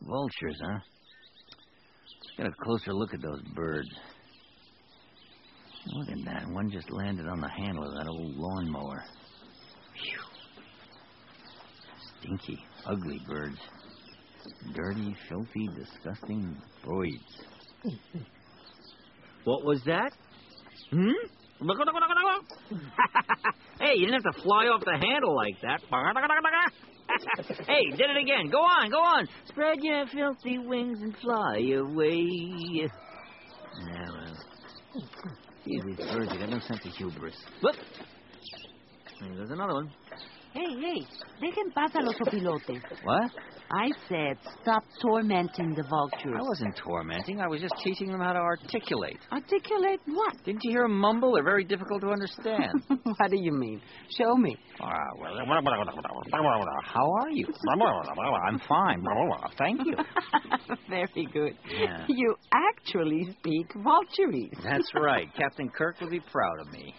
Vultures, huh? Get a closer look at those birds. Look at that. One just landed on the handle of that old lawnmower. Phew. Stinky, ugly birds. Dirty, filthy, disgusting birds. What was that? Hey, you didn't have to fly off the handle like that. Hey, did it again. Go on, go on. Spread your filthy wings and fly away. Yeah, well. Gee, these birds have got no sense of hubris. Look. There's another one. Hey, dejen paz a los opilotes. What? I said stop tormenting the vultures. I wasn't tormenting. I was just teaching them how to articulate. Articulate what? Didn't you hear them mumble? They're very difficult to understand. What do you mean? Show me. Well, how are you? I'm fine. Thank you. Very good. Yeah. You actually speak vulturese. That's right. Captain Kirk would be proud of me.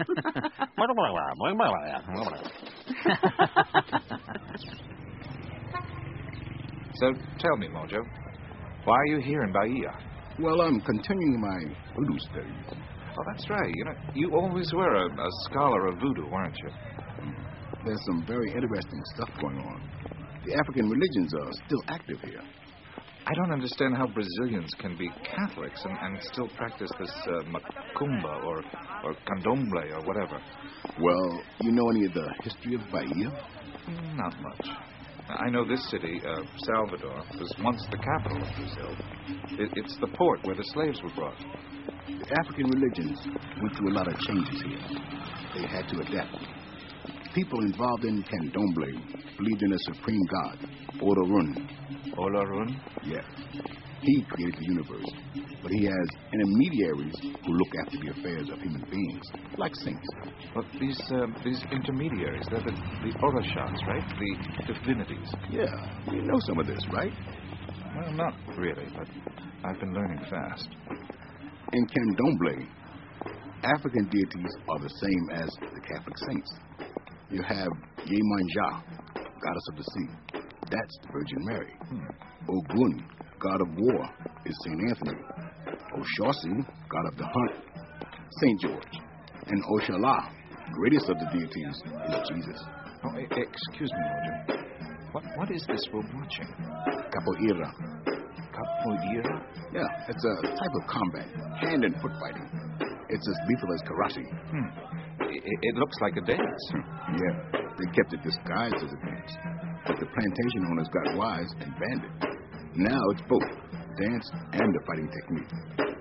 So, tell me, Mojo, why are you here in Bahia? Well, I'm continuing my voodoo studies. Oh, that's right. You always were a scholar of voodoo, weren't you? There's some very interesting stuff going on. The African religions are still active here. I don't understand how Brazilians can be Catholics and still practice this macumba or candomblé or whatever. Well, you know any of the history of Bahia? Not much. I know this city, Salvador, was once the capital of Brazil. It's the port where the slaves were brought. The African religions went through a lot of changes here. They had to adapt. People involved in candomblé believed in a supreme god, Olorun. Olorun? Yeah. He created the universe, but he has intermediaries who look after the affairs of human beings, like saints. But these intermediaries, they're the orishas, right? The divinities. Yeah, you know some of this, right? Well, not really, but I've been learning fast. In candomblé, African deities are the same as the Catholic saints. You have Yemanja, goddess of the sea. That's the Virgin Mary. Ogun, god of war, is St. Anthony. Oshasi, god of the hunt, St. George. And Oshala, greatest of the deities, is Jesus. Oh, excuse me, Mojo. What is this we're watching? Capoeira. Capoeira? Yeah, it's a type of combat, hand and foot fighting. It's as lethal as karate. It looks like a dance. Yeah, they kept it disguised as a dance. But the plantation owners got wise and banned it. Now it's both dance and a fighting technique.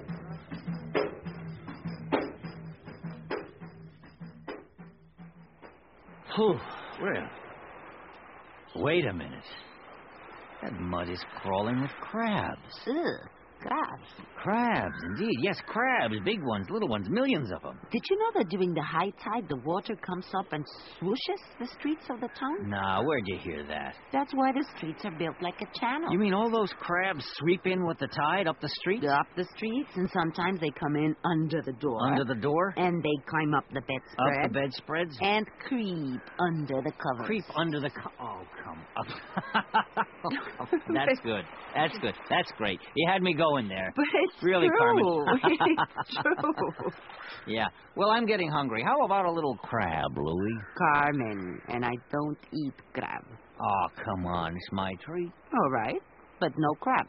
Well, wait a minute. That mud is crawling with crabs. Ugh, crabs. Crabs, indeed. Yes, crabs. Big ones, little ones, millions of them. Did you know that during the high tide, the water comes up and swooshes the streets of the town? Nah, where'd you hear that? That's why the streets are built like a channel. You mean all those crabs sweep in with the tide up the street? Up the streets, and sometimes they come in under the door. Under the door? And they climb up the bedspread. Up the bedspreads? And creep under the covers. Creep under the Oh, come up. That's good. That's good. That's great. You had me going there. But it's really, true. Carmen. It's true. Yeah. Well, I'm getting hungry. How about a little crab, Louie? Carmen, and I don't eat crab. Oh, come on. It's my treat. All right, but no crab.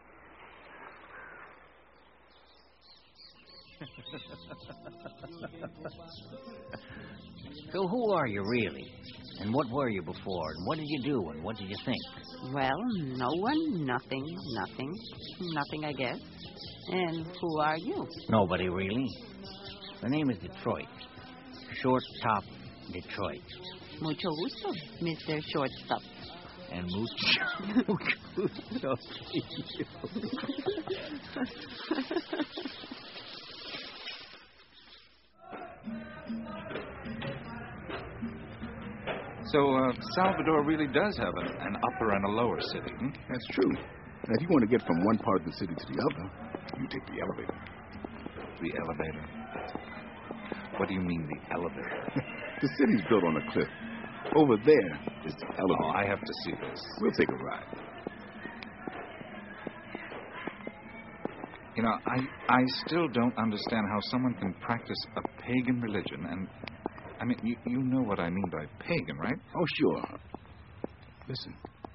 So who are you really? And what were you before? And what did you do? And what did you think? Well, no one, nothing, I guess. And who are you? Nobody, really. The name is Detroit. Short Top Detroit. Mucho gusto, Mr. Shortstop. And mucho gusto to you. So, Salvador really does have an upper and a lower city, hmm? That's true. Now, if you want to get from one part of the city to the other, you take the elevator. The elevator? What do you mean, the elevator? The city's built on a cliff. Over there is the elevator. Oh, I have to see this. We'll take a ride. You know, I still don't understand how someone can practice a pagan religion and... I mean, you know what I mean by pagan, right? Oh, sure. Listen,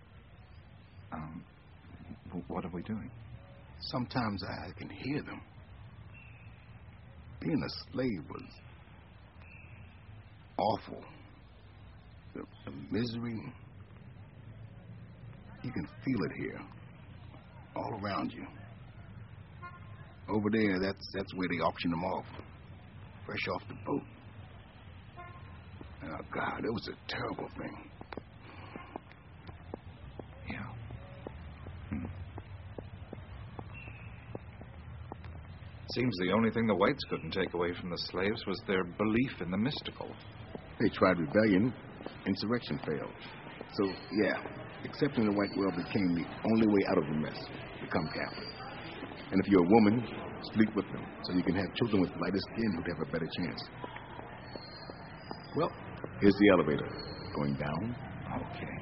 What are we doing? sometimes I can hear them. Being a slave was awful. The misery, you can feel it here, all around you. Over there, that's where they auction them off, fresh off the boat. Oh, God, it was a terrible thing. Yeah. Seems the only thing the whites couldn't take away from the slaves was their belief in the mystical. They tried rebellion, insurrection failed. So, yeah, accepting the white world became the only way out of the mess. Become Catholic. And if you're a woman, sleep with them so you can have children with lighter skin who'd have a better chance. Well, here's the elevator. Going down. Okay.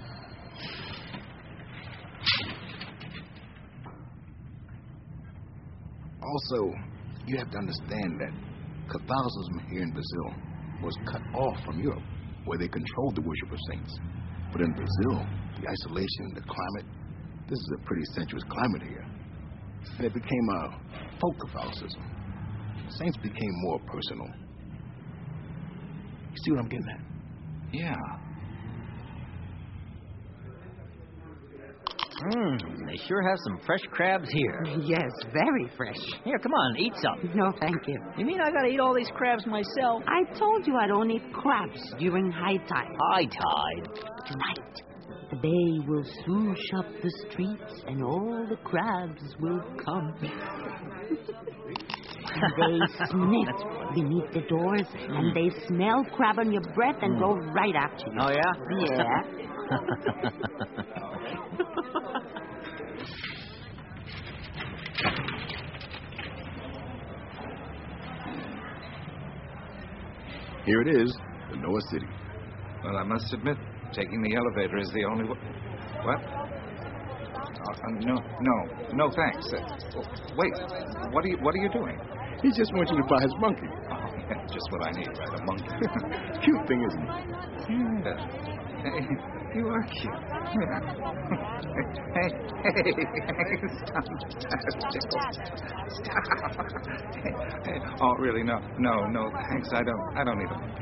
Also, you have to understand that Catholicism here in Brazil was cut off from Europe, where they controlled the worship of saints. But in Brazil, the isolation, the climate, this is a pretty sensuous climate here. And it became a folk Catholicism. Saints became more personal. You see what I'm getting at? Yeah. They sure have some fresh crabs here. Yes, very fresh. Here, come on, eat some. No, thank you. You mean I gotta eat all these crabs myself? I told you I don't eat crabs during high tide. High tide. Tonight, the bay will swoosh up the streets and all the crabs will come. They sniff beneath the doors and they smell crab on your breath and go right after you. Oh, yeah? Yeah. Here it is, the Noah City. Well, I must admit, taking the elevator is the only way. What? No, thanks. Wait, what are you doing? He just wants you to buy his monkey. Oh, yeah, just what I need, right? A monkey. Cute thing, isn't it? Yeah. Hey, you are cute. Yeah. Hey, stop. Hey, oh, really? No, thanks. I don't need a monkey.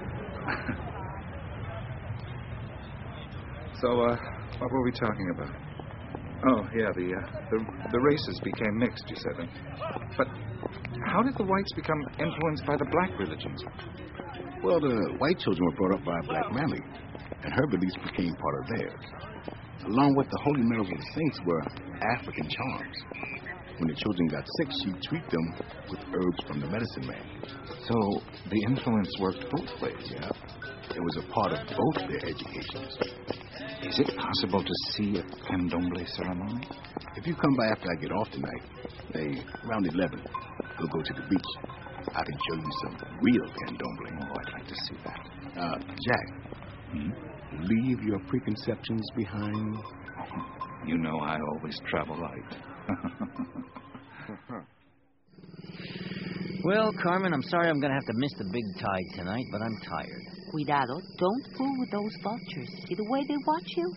So, what were we talking about? Oh, yeah, the races became mixed, you said. But how did the whites become influenced by the black religions? Well, the white children were brought up by a black mammy, and her beliefs became part of theirs. Along with the holy medals of the saints were African charms. When the children got sick, she'd treat them with herbs from the medicine man. So the influence worked both ways, Yeah, it was a part of both their educations. Is it possible to see a candomblé ceremony? If you come by after I get off tonight, say around 11, we'll go to the beach. I can show you some real candomblé. Oh, I'd like to see that. Jack, leave your preconceptions behind. You know I always travel light. Well, Carmen, I'm sorry I'm gonna have to miss the big tide tonight, but I'm tired. Cuidado, don't fool with those vultures. See the way they watch you?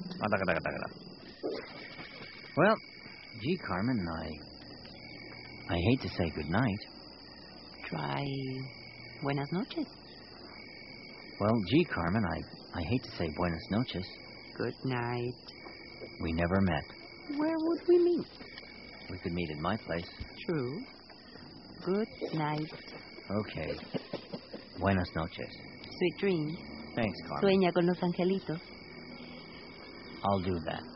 Well, gee, Carmen, I hate to say goodnight. Try buenas noches. Well, gee, Carmen, I hate to say buenas noches. Good night. We never met. Where would we meet? We could meet at my place. True. Good night. Okay. Buenas noches. Sweet dreams. Thanks, Carmen. Sueña con los angelitos. I'll do that.